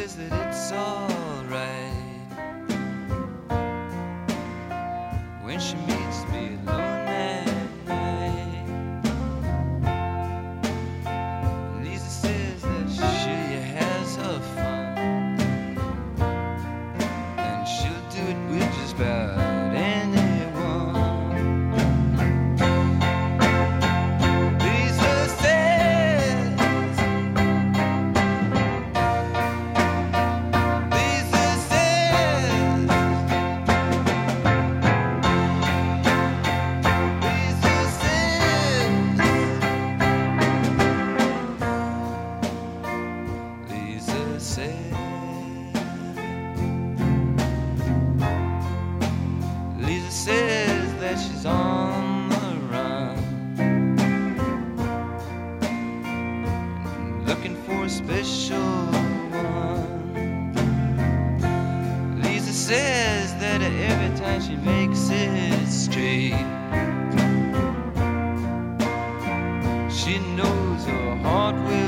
says that it's alright when she meets me alone at night. Lisa says that she has her fun, and she'll do it with just about anyone. Lisa says, Lisa says, Lisa says, Lisa says, Lisa says that she's on the run, looking for a special one. Lisa says that every time she makes it straight, she knows her heart will